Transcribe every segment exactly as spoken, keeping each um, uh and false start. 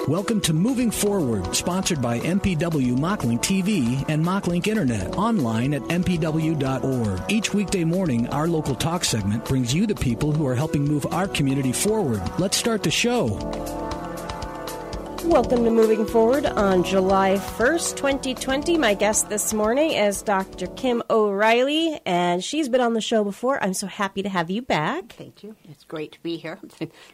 Welcome to Moving Forward, sponsored by M P W Mocklink T V and Mocklink Internet, online at m p w dot org. Each weekday morning, our local talk segment brings you the people who are helping move our community forward. Let's start the show. Welcome to Moving Forward on July first, twenty twenty. My guest this morning is Doctor Kim O'Reilly, and she's been on the show before. I'm so happy to have you back. Thank you. It's great to be here.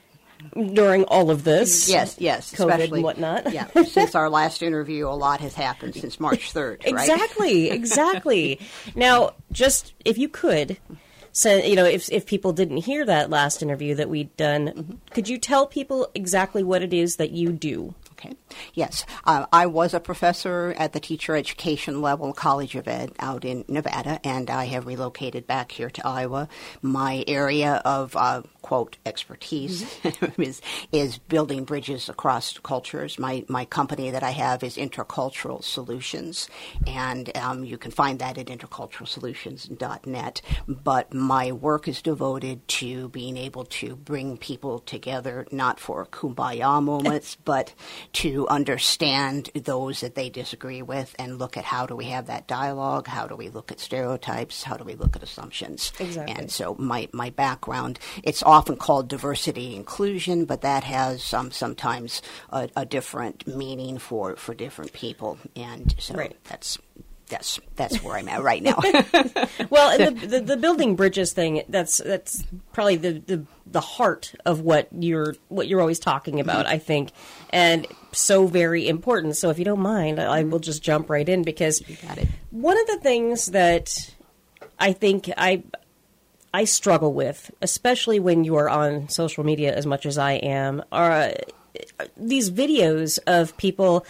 During all of this. Yes, yes. COVID especially, and whatnot. Yeah, since our last interview, a lot has happened since March third, right? Exactly, exactly. Now, just if you could, so, you know, if if people didn't hear that last interview that we'd done, mm-hmm. could you tell people exactly what it is that you do? Okay. Yes. Uh, I was a professor at the teacher education level, College of Ed, out in Nevada, and I have relocated back here to Iowa. My area of, uh, quote, expertise mm-hmm. is is building bridges across cultures. My my company that I have is Intercultural Solutions, and um, you can find that at intercultural solutions dot net. But my work is devoted to being able to bring people together, not for kumbaya moments, but to understand those that they disagree with and look at how do we have that dialogue, how do we look at stereotypes, how do we look at assumptions. Exactly. And so my, my background, it's often called diversity inclusion, but that has um, sometimes a, a different meaning for, for different people. And so right. that's... That's that's where I'm at right now. Well, and the, the the building bridges thing, that's that's probably the, the, the heart of what you're what you're always talking about, mm-hmm. I think, and so very important. So if you don't mind, I, I will just jump right in because you got it. One of the things that I think I I struggle with, especially when you are on social media as much as I am, are uh, these videos of people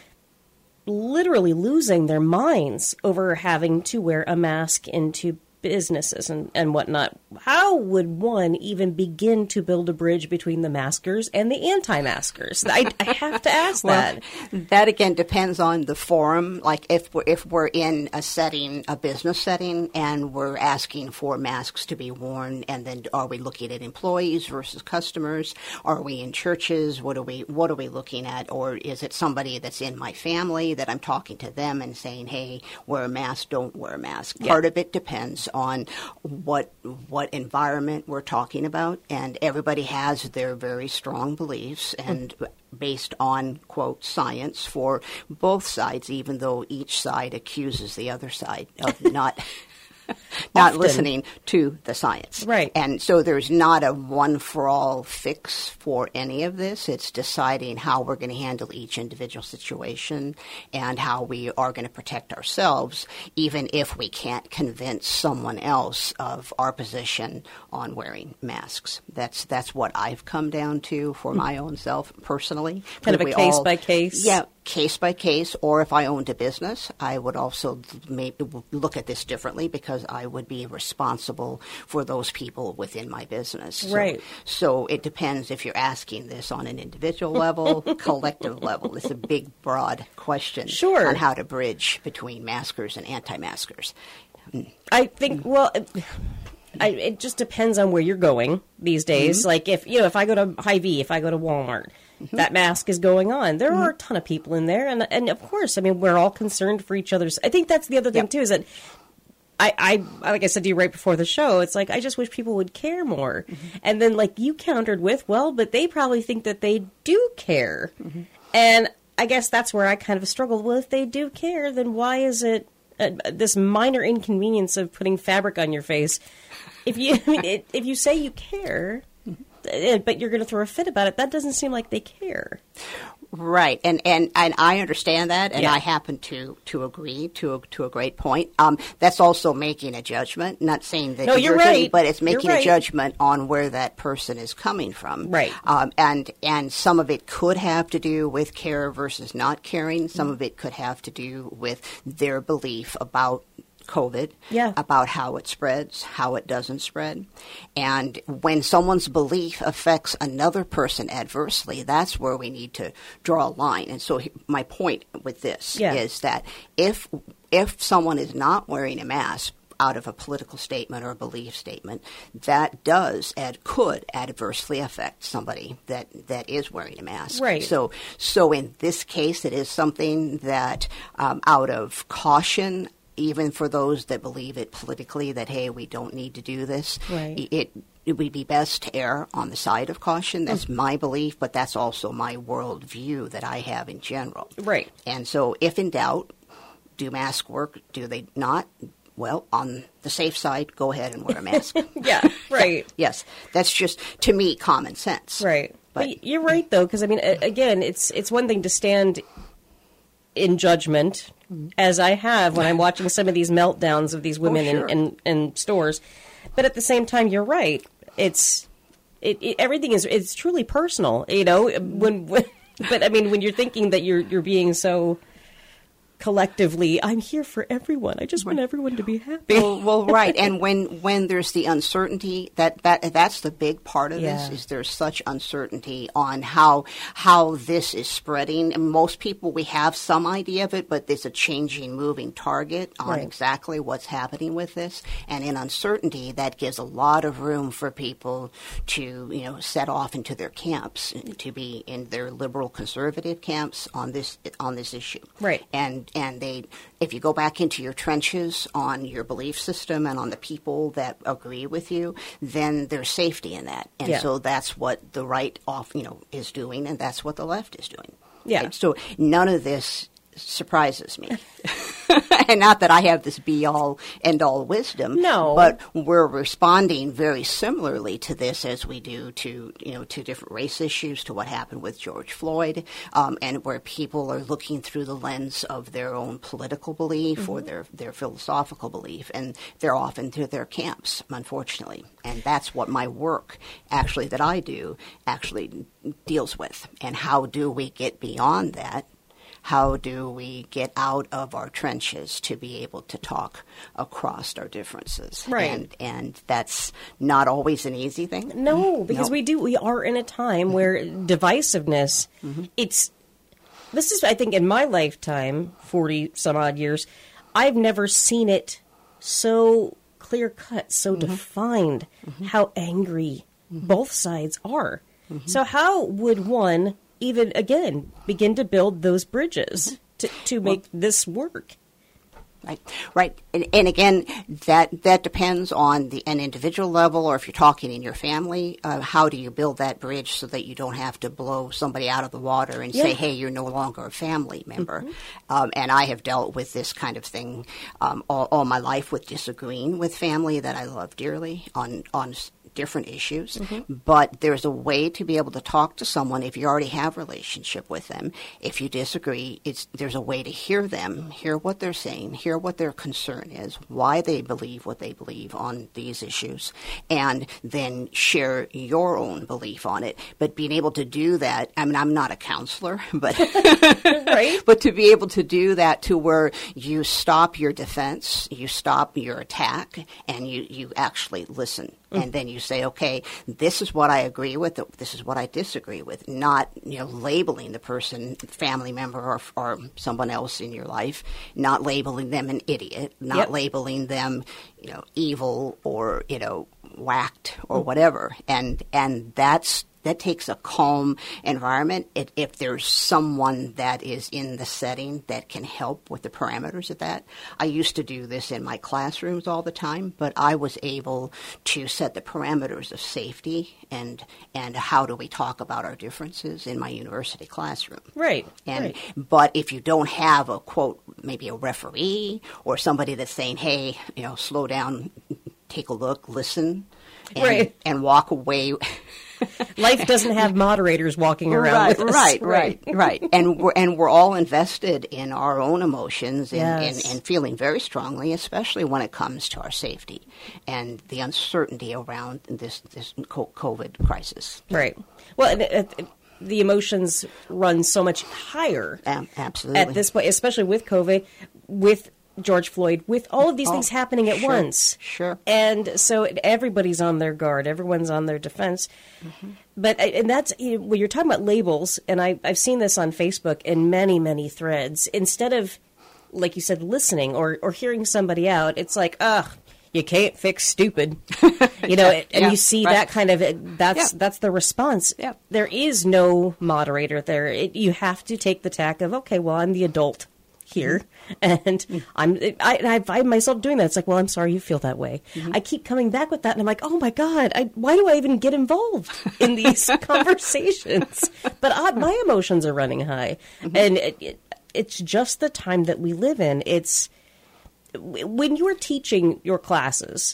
literally losing their minds over having to wear a mask into businesses and, and whatnot. How would one even begin to build a bridge between the maskers and the anti-maskers? I, I have to ask well, that. That, again, depends on the forum. Like, if we're, if we're in a setting, a business setting, and we're asking for masks to be worn, and then are we looking at employees versus customers? Are we in churches? What are we, what are we looking at? Or is it somebody that's in my family that I'm talking to them and saying, hey, wear a mask, don't wear a mask? Yeah. Part of it depends on what what environment we're talking about, and everybody has their very strong beliefs, and based on, quote, science for both sides, even though each side accuses the other side of not... not Often. listening to the science. Right. And so there's not a one-for-all fix for any of this. It's deciding how we're going to handle each individual situation and how we are going to protect ourselves, even if we can't convince someone else of our position on wearing masks. That's that's what I've come down to for my own self personally. Kind of a case all, by case? Yeah. Case by case, or if I owned a business, I would also maybe look at this differently because I would be responsible for those people within my business. So, right. So it depends if you're asking this on an individual level, collective level. It's a big, broad question sure. on how to bridge between maskers and anti-maskers. I think, well... I, it just depends on where you're going these days. Mm-hmm. Like, if, you know, if I go to Hy-Vee, if I go to Walmart, mm-hmm. that mask is going on. There mm-hmm. are a ton of people in there. And, and of course, I mean, we're all concerned for each other's. I think that's the other thing, yep. too, is that I, I, like I said to you right before the show, it's like, I just wish people would care more. Mm-hmm. And then, like, you countered with, well, but they probably think that they do care. Mm-hmm. And I guess that's where I kind of struggle. Well, if they do care, then why is it uh, this minor inconvenience of putting fabric on your face? If you I mean, it, if you say you care, but you're going to throw a fit about it, that doesn't seem like they care. Right, and and, and I understand that, and yeah. I happen to, to agree to a, to a great point. Um, that's also making a judgment. Not saying that no, you're right, right, but it's making right. a judgment on where that person is coming from. Right, um, and and some of it could have to do with care versus not caring. Some mm-hmm. of it could have to do with their belief about COVID, yeah. about how it spreads, how it doesn't spread. And when someone's belief affects another person adversely, that's where we need to draw a line. And so my point with this yeah. is that if if someone is not wearing a mask, out of a political statement or a belief statement, that does and could adversely affect somebody that, that is wearing a mask. Right. So, so in this case, it is something that, um, out of caution, even for those that believe it politically, that, hey, we don't need to do this, right. it, it would be best to err on the side of caution. That's mm. my belief, but that's also my worldview that I have in general. Right. And so if in doubt, do masks work? Do they not? Well, on the safe side, go ahead and wear a mask. Yeah, right. Yeah, yes. That's just, to me, common sense. Right. But, but you're right, though, because, I mean, again, it's it's one thing to stand in judgment, mm-hmm. as I have when I'm watching some of these meltdowns of these women oh, sure. in, in, in stores. But at the same time, you're right. It's it, it everything is it's truly personal, you know. When, when but I mean, when you're thinking that you're you're being so collectively, I'm here for everyone. I just want everyone to be happy. Well, well right. And when when there's the uncertainty, that, that that's the big part of yeah. this, is there's such uncertainty on how how this is spreading. And most people, we have some idea of it, but there's a changing, moving target on right. exactly what's happening with this. And in uncertainty, that gives a lot of room for people to, you know, set off into their camps, to be in their liberal conservative camps on this on this issue. Right. And And they, if you go back into your trenches on your belief system and on the people that agree with you, then there's safety in that. And yeah. so that's what the right off, you know, is doing, and that's what the left is doing. Yeah. And so none of this surprises me. And not that I have this be-all, end-all wisdom. No. But we're responding very similarly to this as we do to, you know, to different race issues, to what happened with George Floyd, um, and where people are looking through the lens of their own political belief mm-hmm. or their, their philosophical belief, and they're off into their camps, unfortunately. And that's what my work, actually, that I do, actually deals with. And how do we get beyond that? How do we get out of our trenches to be able to talk across our differences? Right. And, and that's not always an easy thing. No, because no. we do. We are in a time where divisiveness, mm-hmm. it's, this is, I think, in my lifetime, forty some odd years, I've never seen it so clear cut, so mm-hmm. defined, mm-hmm. how angry mm-hmm. both sides are. Mm-hmm. So how would one even, again, begin to build those bridges mm-hmm. to, to make well, this work? Right, right. And, and again, that that depends on the an individual level, or if you're talking in your family, uh, how do you build that bridge so that you don't have to blow somebody out of the water and yeah. say, hey, you're no longer a family member. Mm-hmm. Um, and I have dealt with this kind of thing um, all, all my life, with disagreeing with family that I love dearly on on different issues, mm-hmm. but there's a way to be able to talk to someone if you already have a relationship with them. If you disagree, it's there's a way to hear them, hear what they're saying, hear what their concern is, why they believe what they believe on these issues, and then share your own belief on it. But being able to do that, I mean, I'm not a counselor, but right? But to be able to do that to where you stop your defense, you stop your attack, and you, you actually listen. Mm. And then you say, okay, this is what I agree with, this is what I disagree with, not, you know, labeling the person, family member or, or someone else in your life, not labeling them an idiot, not yep. labeling them, you know, evil or, you know, whacked or mm. whatever. And and that's that takes a calm environment. It, if there's someone that is in the setting that can help with the parameters of that. I used to do this in my classrooms all the time, but I was able to set the parameters of safety and and how do we talk about our differences in my university classroom. Right. And right. But if you don't have a, quote, maybe a referee or somebody that's saying, hey, you know, slow down, take a look, listen, and, right. and walk away. Life doesn't have moderators walking around right, with us. Right, right, right. And we're, and we're all invested in our own emotions and, yes. and, and feeling very strongly, especially when it comes to our safety and the uncertainty around this, this COVID crisis. Right. Well, uh, the emotions run so much higher. Um, absolutely. At this point, especially with COVID, with George Floyd, with all of these oh, things happening at sure, once. Sure. And so everybody's on their guard. Everyone's on their defense. Mm-hmm. But, and that's, you know, when you're talking about labels, and I, I've seen this on Facebook in many, many threads, instead of, like you said, listening or, or hearing somebody out, it's like, ugh, you can't fix stupid. You know, and yeah, you see right. that kind of, that's Yeah. that's the response. Yeah. There is no moderator there. It, you have to take the tack of, okay, well, I'm the adult here, and Mm-hmm. I'm, I, I find myself doing that. It's like, well, I'm sorry you feel that way. Mm-hmm. I keep coming back with that, and I'm like, oh my God, I, why do I even get involved in these conversations? But I, my emotions are running high, Mm-hmm. and it, it, it's just the time that we live in. It's, when you're teaching your classes,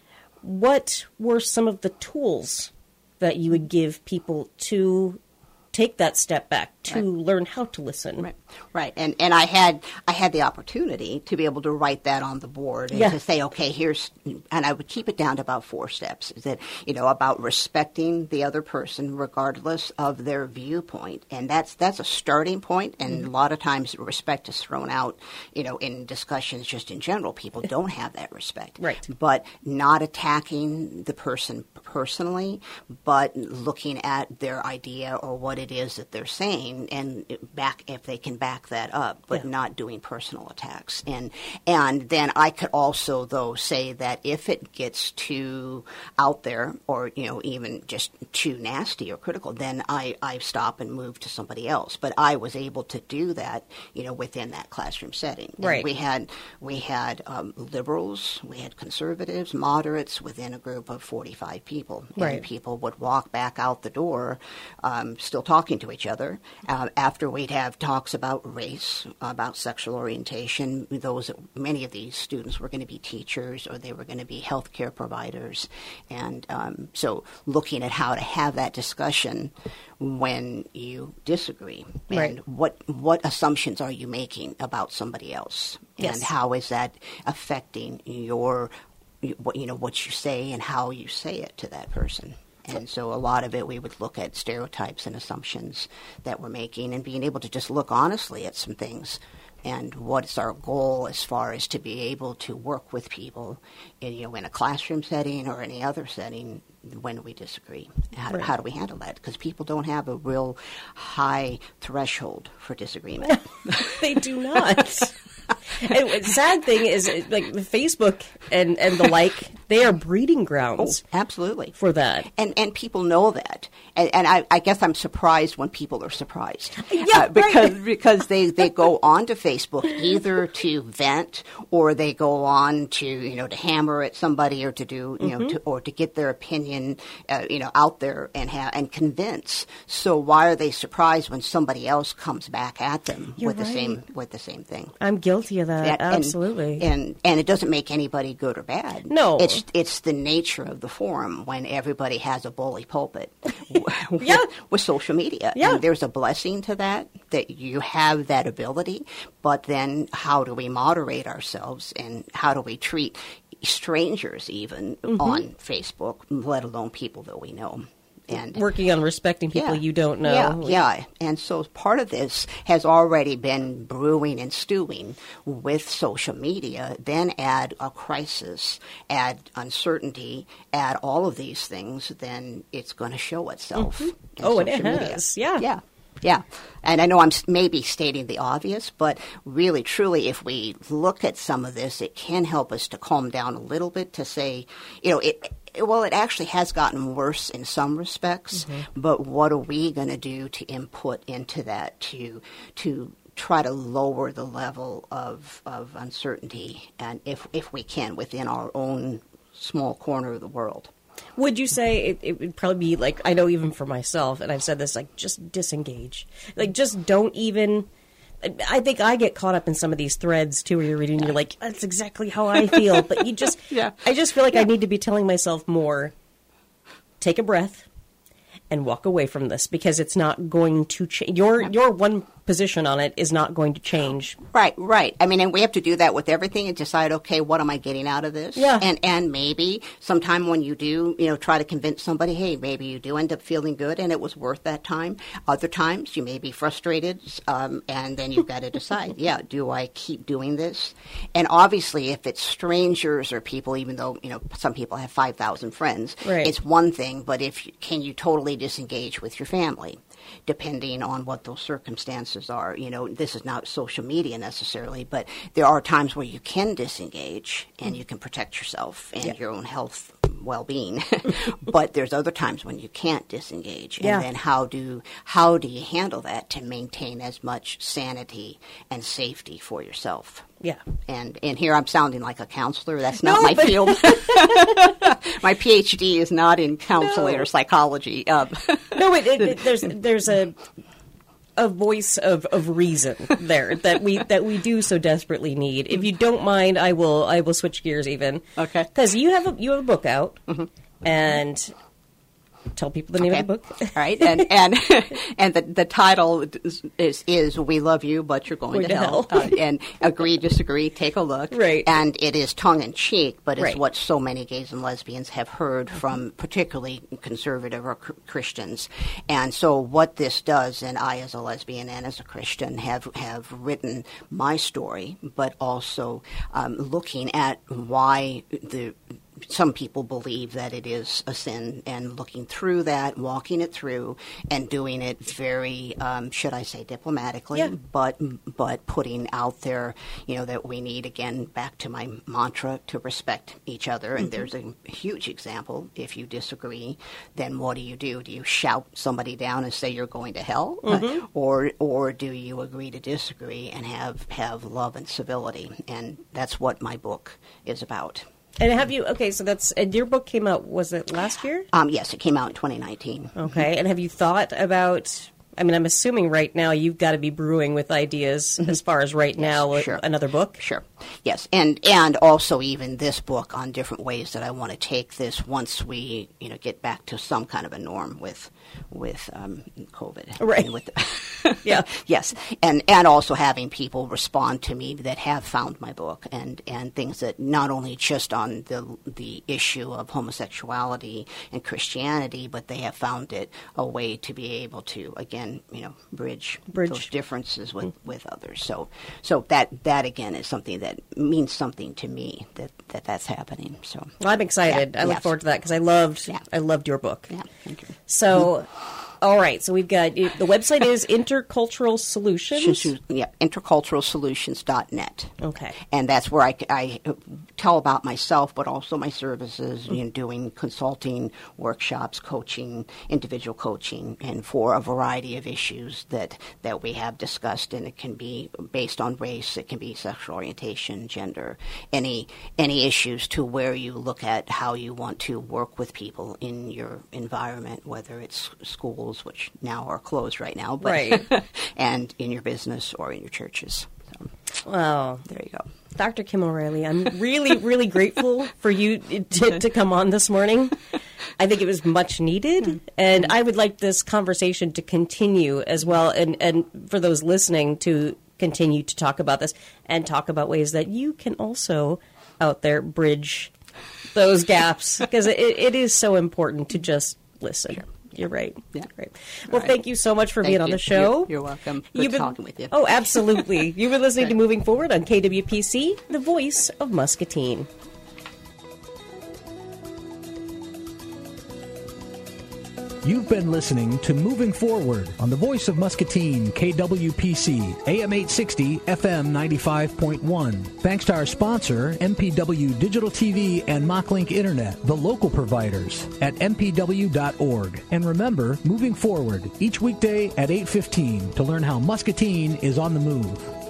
what were some of the tools that you would give people to take that step back, to Right. learn how to listen? Right, right, and and I had I had the opportunity to be able to write that on the board and Yeah. to say, okay, here's, and I would keep it down to about four steps. Is that, you know, about respecting the other person regardless of their viewpoint, and that's that's a starting point. And Mm-hmm. a lot of times, respect is thrown out, you know, in discussions just in general. People don't have that respect, Right. But not attacking the person personally, but looking at their idea or what it is that they're saying, and back if they can back that up, but Yeah. not doing personal attacks. And and then I could also though say that if it gets too out there, or you know even just too nasty or critical, then I I stop and move to somebody else. But I was able to do that, you know, within that classroom setting. And Right. we had we had um, liberals, we had conservatives, moderates within a group of forty-five people, and Right. people would walk back out the door, um, still talking to each other. Uh, after we'd have talks about race, about sexual orientation, those many of these students were going to be teachers or they were going to be healthcare providers, and um, so looking at how to have that discussion when you disagree, and Right. what what assumptions are you making about somebody else, Yes. and how is that affecting your what you know what you say and how you say it to that person. And so a lot of it, we would look at stereotypes and assumptions that we're making and being able to just look honestly at some things. And what's our goal as far as to be able to work with people in, you know, in a classroom setting or any other setting when we disagree? How, Right. how do we handle that? Because people don't have a real high threshold for disagreement. They do not. And the sad thing is, like, Facebook and, and the like, they are breeding grounds Absolutely. for that. And and people know that, and, and I, I guess I'm surprised when people are surprised, Yeah, uh, because right. because they, they go onto Facebook either to vent or they go on to you know to hammer at somebody or to do you Mm-hmm. know to, or to get their opinion uh, you know out there and ha- and convince. So why are they surprised when somebody else comes back at them You're with the right. same with the same thing? I'm guilty of that. Yeah, and- Absolutely. And, and it doesn't make anybody good or bad. No. It's it's the nature of the forum when everybody has a bully pulpit with, Yeah. with social media. Yeah. And there's a blessing to that, that you have that ability, but then how do we moderate ourselves and how do we treat strangers even Mm-hmm. on Facebook, let alone people that we know? And Working on respecting people you don't know. yeah, yeah. And so part of this has already been brewing and stewing with social media. Then add a crisis, add uncertainty, add all of these things, then it's going to show itself. in Oh, and it social media. has. Yeah. Yeah. Yeah. And I know I'm s- maybe stating the obvious, but really, truly, if we look at some of this, it can help us to calm down a little bit to say, you know, it, it well, it actually has gotten worse in some respects, Mm-hmm. but what are we going to do to input into that to to try to lower the level of, of uncertainty, and if if we can, within our own small corner of the world? Would you say it, it would probably be like, I know even for myself, and I've said this, like, just disengage. Like, just don't even. I think I get caught up in some of these threads, too, where you're reading and you're like, that's exactly how I feel. But you just, Yeah. I just feel like I need to be telling myself more, take a breath and walk away from this, because it's not going to change. Your, your one position on it is not going to change. Right, right. I mean, and we have to do that with everything and decide, okay, what am I getting out of this? Yeah. And and maybe sometime when you do, you know, try to convince somebody, hey, maybe you do end up feeling good and it was worth that time. Other times you may be frustrated, um, and then you've got to decide, yeah, do I keep doing this? And obviously, if it's strangers or people, even though, you know, some people have five thousand friends, Right. it's one thing, but if can you totally disengage with your family, depending on what those circumstances resources are. You know, this is not social media necessarily, but there are times where you can disengage and you can protect yourself and yeah. your own health, well-being. But there's other times when you can't disengage. And yeah. then how do how do you handle that to maintain as much sanity and safety for yourself? Yeah. And and here I'm sounding like a counselor. That's not no, my but... field. My P H D is not in counseling no. or psychology. Um, no, it, it, it, there's there's a a voice of, of reason there that we that we do so desperately need. If you don't mind, I will I will switch gears even. Okay. Because you have a you have a book out, mm-hmm. and tell people the name okay. of the book. All right, and and and the the title is is, is "We Love You, But You're Going, going to, to Hell." hell. uh, and agree, disagree, take a look. Right. And it is tongue in cheek, but it's right. what so many gays and lesbians have heard from, particularly conservative or cr- Christians. And so, what this does, and I, as a lesbian and as a Christian, have have written my story, but also um, looking at why the. Some people believe that it is a sin, and looking through that, walking it through, and doing it very, um, should I say, diplomatically, yeah. but but putting out there, you know, that we need, again, back to my mantra, to respect each other. And mm-hmm. there's a huge example. If you disagree, then what do you do? Do you shout somebody down and say you're going to hell, mm-hmm. uh, or or do you agree to disagree and have have love and civility? And that's what my book is about. And have you, okay, so that's, and your book came out, was it last year? Um, yes, it came out in twenty nineteen. Okay, and have you thought about, I mean, I'm assuming right now you've got to be brewing with ideas mm-hmm. as far as right yes, now, sure. another book? Sure, yes, and and also even this book on different ways that I want to take this once we, you know, get back to some kind of a norm with with um, COVID. Right. And with the yeah. Yes, and and also having people respond to me that have found my book, and, and things that not only just on the the issue of homosexuality and Christianity, but they have found it a way to be able to, again, you know, bridge, bridge. those differences with, mm-hmm. with others. So so that that again is something that means something to me, that, that that's happening. So well, I'm excited. Yeah, I look yes. forward to that because I loved yeah. I loved your book. Yeah, thank you. So. All right, so we've got, the website is Intercultural Solutions? Yeah, intercultural solutions dot net. Okay. And that's where I, I tell about myself, but also my services, mm-hmm. you know, doing consulting, workshops, coaching, individual coaching, and for a variety of issues that, that we have discussed. And it can be based on race, it can be sexual orientation, gender, any any issues to where you look at how you want to work with people in your environment, whether it's school, which now are closed right now, but right. and in your business or in your churches. So, wow. There you go. Doctor Kim O'Reilly, I'm really, really grateful for you to, to come on this morning. I think it was much needed, mm-hmm. and I would like this conversation to continue as well, and, and for those listening to continue to talk about this and talk about ways that you can also out there bridge those gaps, because it, it is so important to just listen. Sure. You're right. Yeah. Right. Well, right. thank you so much for thank being on you. the show. You're, you're welcome. Good You've been, talking with you. Oh, absolutely. You've been listening to Moving Forward on K W P C, the voice of Muscatine. You've been listening to Moving Forward on the voice of Muscatine, K W P C, A M eight sixty, F M ninety-five point one. Thanks to our sponsor, M P W Digital T V and Mocklink Internet, the local providers at m p w dot org. And remember, Moving Forward, each weekday at eight fifteen to learn how Muscatine is on the move.